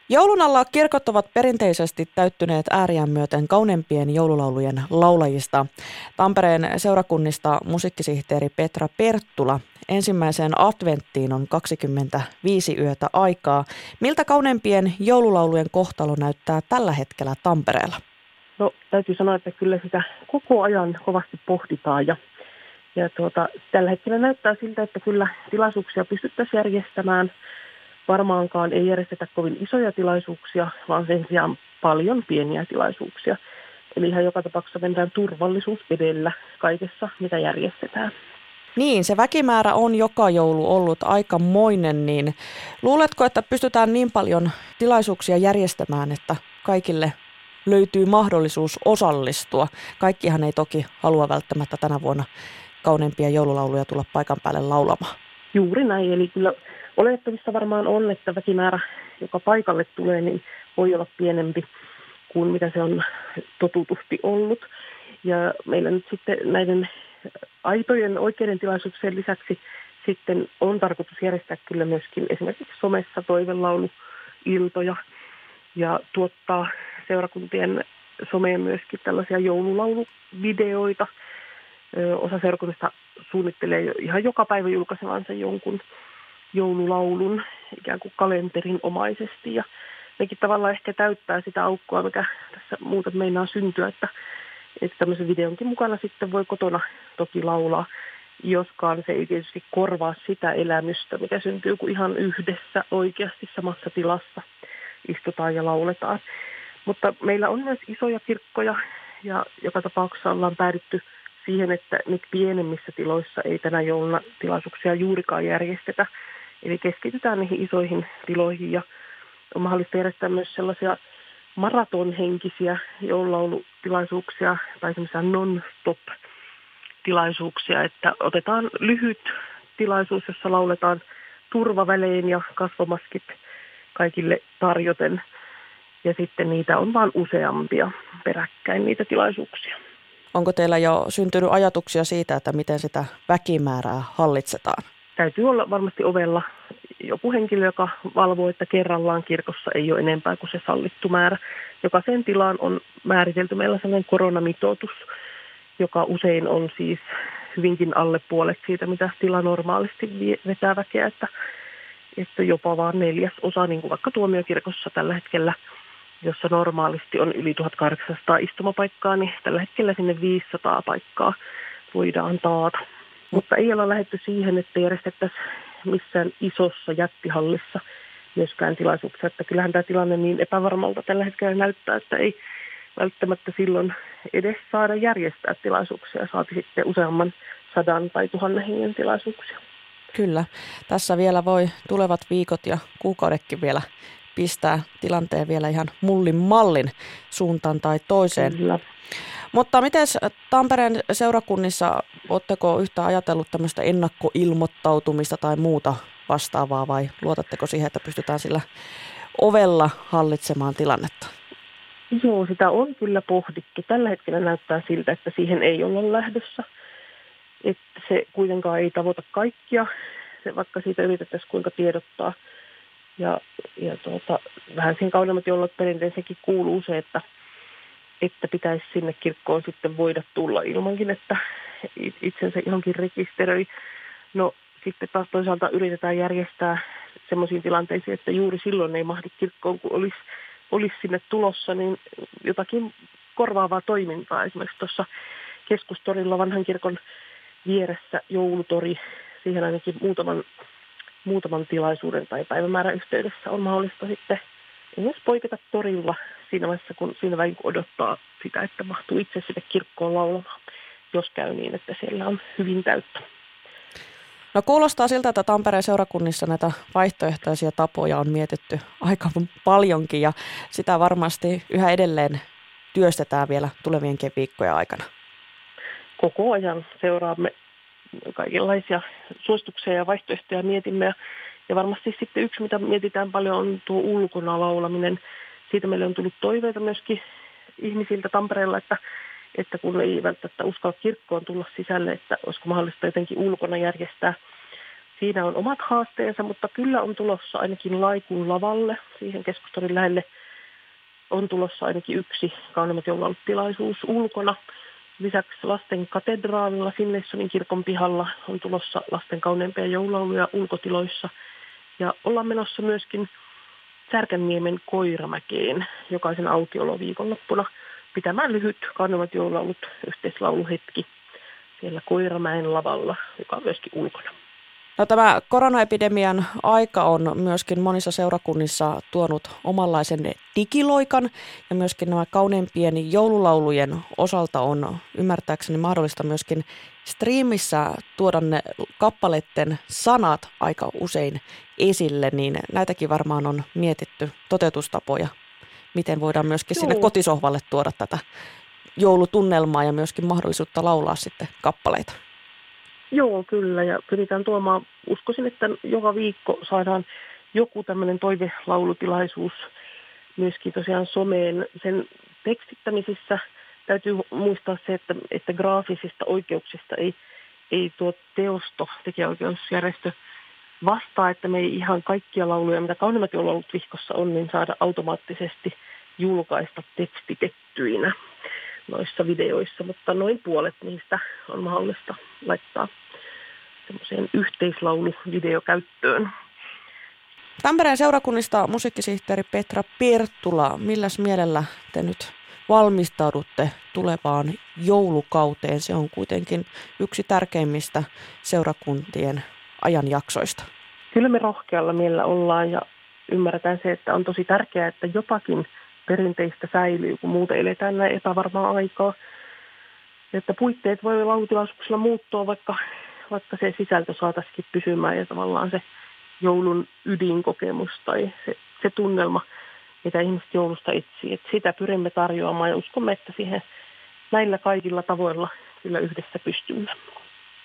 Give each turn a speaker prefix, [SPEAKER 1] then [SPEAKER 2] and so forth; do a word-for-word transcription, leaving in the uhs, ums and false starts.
[SPEAKER 1] Joulun alla kirkot ovat perinteisesti täyttyneet ääriään myöten kauneimpien joululaulujen laulajista. Tampereen seurakunnista musiikkisihteeri Petra Perttula. Ensimmäiseen adventtiin on kaksikymmentäviisi yötä aikaa. Miltä kauneimpien joululaulujen kohtalo näyttää tällä hetkellä Tampereella?
[SPEAKER 2] No täytyy sanoa, että kyllä sitä koko ajan kovasti pohditaan ja, ja tuota, tällä hetkellä näyttää siltä, että kyllä tilaisuuksia pystyttäisiin järjestämään. Varmaankaan ei järjestetä kovin isoja tilaisuuksia, vaan sen sijaan paljon pieniä tilaisuuksia. Eli ihan joka tapauksessa mennään turvallisuus edellä kaikessa, mitä järjestetään.
[SPEAKER 1] Niin, se väkimäärä on joka joulu ollut aikamoinen, niin luuletko, että pystytään niin paljon tilaisuuksia järjestämään, että kaikille löytyy mahdollisuus osallistua? Kaikkihan ei toki halua välttämättä tänä vuonna kauneimpia joululauluja tulla paikan päälle laulamaan.
[SPEAKER 2] Juuri näin, eli kyllä oletettavissa varmaan on, että väkimäärä, joka paikalle tulee, niin voi olla pienempi kuin mitä se on totutusti ollut. Ja meillä nyt sitten näiden aitojen oikeiden tilaisuuksien lisäksi sitten on tarkoitus järjestää kyllä myöskin esimerkiksi somessa toivelauluiltoja ja tuottaa seurakuntien someen myöskin tällaisia joululauluvideoita. Osa seurakunnista suunnittelee jo ihan joka päivä julkaisevansa jonkun joululaulun ikään kuin kalenterin omaisesti ja nekin tavallaan ehkä täyttää sitä aukkoa, mikä tässä muuten meinaa syntyä, että, että tämmöisen videonkin mukana sitten voi kotona toki laulaa, joskaan se ei tietysti korvaa sitä elämystä, mikä syntyy, kun ihan yhdessä oikeasti samassa tilassa istutaan ja lauletaan. Mutta meillä on myös isoja kirkkoja ja joka tapauksessa ollaan päädytty siihen, että nyt pienemmissä tiloissa ei tänä jouluna tilaisuuksia juurikaan järjestetä. Eli keskitytään niihin isoihin tiloihin ja on mahdollista järjestää myös sellaisia maratonhenkisiä joululaulutilaisuuksia tai semmoisia non-stop-tilaisuuksia, että otetaan lyhyt tilaisuus, jossa lauletaan turvavälein ja kasvomaskit kaikille tarjoten. Ja sitten niitä on vaan useampia peräkkäin niitä tilaisuuksia.
[SPEAKER 1] Onko teillä jo syntynyt ajatuksia siitä, että miten sitä väkimäärää hallitsetaan?
[SPEAKER 2] Täytyy olla varmasti ovella joku henkilö, joka valvoo, että kerrallaan kirkossa ei ole enempää kuin se sallittu määrä. Jokaiseen tilaan on määritelty meillä sellainen koronamitoitus, joka usein on siis hyvinkin alle puolet siitä, mitä tila normaalisti vetää väkeä, että, että jopa vaan neljäs osa, niin kuin vaikka tuomiokirkossa tällä hetkellä, jossa normaalisti on yli tuhatkahdeksansataa istumapaikkaa, niin tällä hetkellä sinne viisisataa paikkaa voidaan taata. Mutta ei olla lähdetty siihen, että järjestettäisiin missään isossa jättihallissa myöskään tilaisuuksia. Että kyllähän tämä tilanne niin epävarmalta tällä hetkellä näyttää, että ei välttämättä silloin edes saada järjestää tilaisuuksia. Saati sitten useamman sadan tai tuhannen hengen tilaisuuksia.
[SPEAKER 1] Kyllä. Tässä vielä voi tulevat viikot ja kuukaudetkin vielä pistää tilanteen vielä ihan mullin mallin suuntaan tai toiseen.
[SPEAKER 2] Kyllä.
[SPEAKER 1] Mutta miten Tampereen seurakunnissa, oletteko yhtä ajatellut tämmöistä ennakkoilmoittautumista tai muuta vastaavaa vai luotatteko siihen, että pystytään sillä ovella hallitsemaan tilannetta?
[SPEAKER 2] Joo, sitä on kyllä pohdittu. Tällä hetkellä näyttää siltä, että siihen ei olla lähdössä. Että se kuitenkaan ei tavoita kaikkia, se, vaikka siitä yritettäisiin kuinka tiedottaa. Ja, ja tuota, vähän siinä kauemmat joulut perinteisenkin kuuluu se, että että pitäisi sinne kirkkoon sitten voida tulla ilmankin, että itsensä johonkin rekisteröi. No sitten taas toisaalta yritetään järjestää semmoisiin tilanteisiin, että juuri silloin ei mahdi kirkkoon, kun olisi, olisi sinne tulossa, niin jotakin korvaavaa toimintaa. Esimerkiksi tuossa Keskustorilla vanhan kirkon vieressä joulutori, siihen ainakin muutaman, muutaman tilaisuuden tai päivämäärän yhteydessä on mahdollista sitten myös poiketa torilla siinä vaiheessa, kun siinä väin odottaa sitä, että mahtuu itse sinne kirkkoon laulamaan, jos käy niin, että siellä on hyvin täyttä.
[SPEAKER 1] No kuulostaa siltä, että Tampereen seurakunnissa näitä vaihtoehtoisia tapoja on mietitty aika paljonkin ja sitä varmasti yhä edelleen työstetään vielä tulevienkin viikkojen aikana.
[SPEAKER 2] Koko ajan seuraamme kaikenlaisia suosituksia ja vaihtoehtoja mietimme. Ja varmasti sitten yksi, mitä mietitään paljon, on tuo ulkona laulaminen. Siitä meille on tullut toiveita myöskin ihmisiltä Tampereella, että, että kun ei välttämättä uskalla kirkkoon tulla sisälle, että olisiko mahdollista jotenkin ulkona järjestää siinä on omat haasteensa, mutta kyllä on tulossa ainakin Laikun lavalle, siihen keskustorin lähelle on tulossa ainakin yksi Kauneimmat joululaulut-tilaisuus ulkona. Lisäksi lasten katedraalilla Finlaysonin kirkon pihalla on tulossa lasten kauneimpia joululauluja ulkotiloissa. Ja ollaan menossa myöskin Särkänniemen Koiramäkeen jokaisen aukioloviikonloppuna pitämään lyhyt Kauneimmat joululaulut yhteislauluhetki siellä Koiramäen lavalla, joka on myöskin ulkona.
[SPEAKER 1] No, tämä koronaepidemian aika on myöskin monissa seurakunnissa tuonut omanlaisen digiloikan ja myöskin nämä kauneimpien joululaulujen osalta on ymmärtääkseni mahdollista myöskin striimissä tuoda ne kappaleiden sanat aika usein esille, niin näitäkin varmaan on mietitty toteutustapoja, miten voidaan myöskin Joo. sinne kotisohvalle tuoda tätä joulutunnelmaa ja myöskin mahdollisuutta laulaa sitten kappaleita.
[SPEAKER 2] Joo, kyllä. Ja pyritään tuomaan, uskoisin, että joka viikko saadaan joku tämmöinen toivelaulutilaisuus myöskin tosiaan someen. Sen tekstittämisessä täytyy muistaa se, että, että graafisista oikeuksista ei, ei tuo teosto, tekijäoikeusjärjestö vastaa, että me ei ihan kaikkia lauluja, mitä Kauneimmat joululaulut vihkossa on, niin saada automaattisesti julkaista tekstitettyinä noissa videoissa, mutta noin puolet niistä on mahdollista laittaa semmoiseen yhteislauluvideokäyttöön.
[SPEAKER 1] Tampereen seurakunnista musiikkisihteeri Petra Perttula, milläs mielellä te nyt valmistaudutte tulevaan joulukauteen? Se on kuitenkin yksi tärkeimmistä seurakuntien ajanjaksoista.
[SPEAKER 2] Kyllä me rohkealla mielellä ollaan ja ymmärretään se, että on tosi tärkeää, että jotakin perinteistä säilyy, kun muuten eletään näin epävarmaa aikaa. Että puitteet voi laulutilaisuuksilla muuttua, vaikka, vaikka se sisältö saataisiin pysymään ja tavallaan se joulun ydinkokemus tai se, se tunnelma, mitä ihmiset joulusta etsii. Että sitä pyrimme tarjoamaan ja uskomme, että siihen näillä kaikilla tavoilla kyllä yhdessä pystymme.